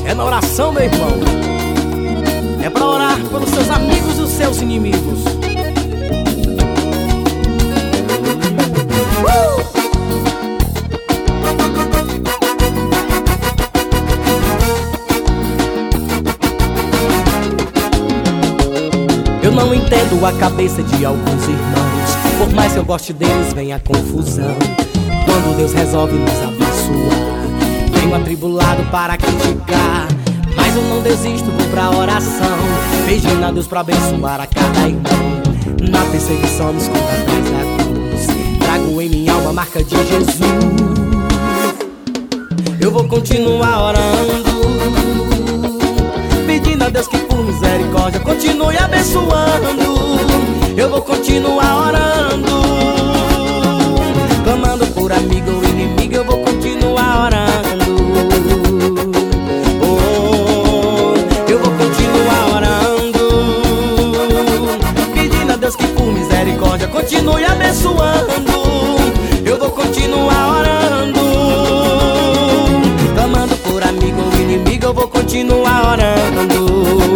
É na oração, meu irmão. É pra orar pelos seus amigos e os seus inimigos. Eu não entendo a cabeça de alguns irmãos. Por mais que eu goste deles, vem a confusão. Quando Deus resolve nos abençoar, venho atribulado para criticar. Mas eu não desisto, vou pra oração, pedindo a Deus pra abençoar a cada irmão. Na perseguição me escondo atrás da cruz, trago em minha alma a marca de Jesus. Eu vou continuar orando, pedindo a Deus que por misericórdia continue abençoando. Eu vou continuar orando, clamando por amigo ou inimigo. Eu vou continuar orando. Oh, eu vou continuar orando, pedindo a Deus que por misericórdia continue abençoando. Eu vou continuar orando, clamando por amigo ou inimigo. Eu vou continuar orando.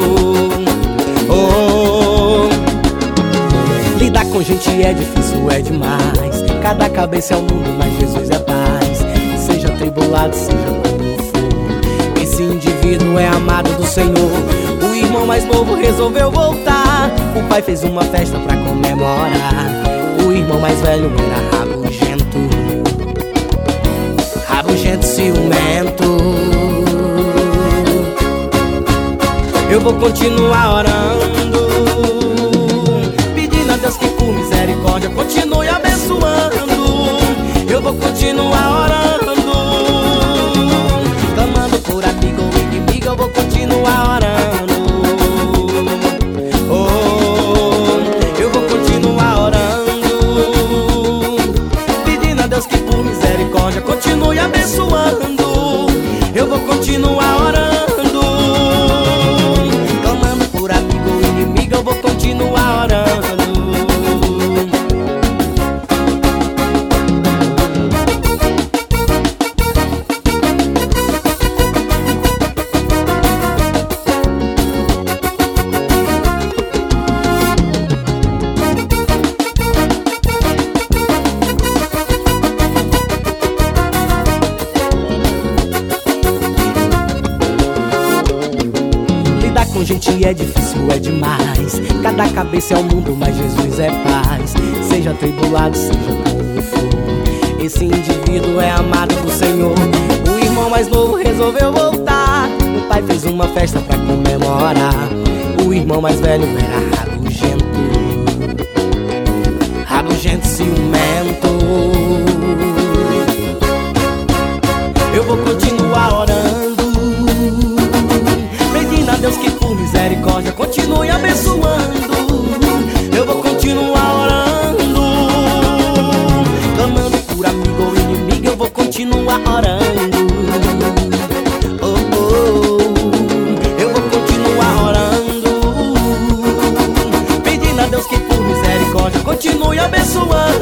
Oh, lidar com gente é difícil, é demais. Cada cabeça é um mundo, mas Jesus é paz. Seja tribulado, seja como for, esse indivíduo é amado do Senhor. O irmão mais novo resolveu voltar, o pai fez uma festa pra comemorar. O irmão mais velho era rabugento, ciumento. Eu vou continuar orando, pedindo a Deus que por misericórdia continue abençoando. Eu vou continuar orando, clamando por amigo ou inimigo. Eu vou continuar orando. Oh, eu vou continuar orando, pedindo a Deus que por misericórdia continue abençoando. Eu vou continuar orando, clamando por amigo ou inimigo. Eu vou continuar orando. Com gente é difícil, é demais. Cada cabeça é um mundo, mas Jesus é paz. Seja tribulado, seja como for, esse indivíduo é amado do Senhor. O irmão mais novo resolveu voltar, o pai fez uma festa pra comemorar. O irmão mais velho era rabugento, ciumento. Eu vou continuar orando, pedindo a Deus que por misericórdia continue abençoando. Eu vou continuar orando, clamando por amigo ou inimigo. Eu vou continuar orando. Oh, oh, eu vou continuar orando, pedindo a Deus que por misericórdia continue abençoando.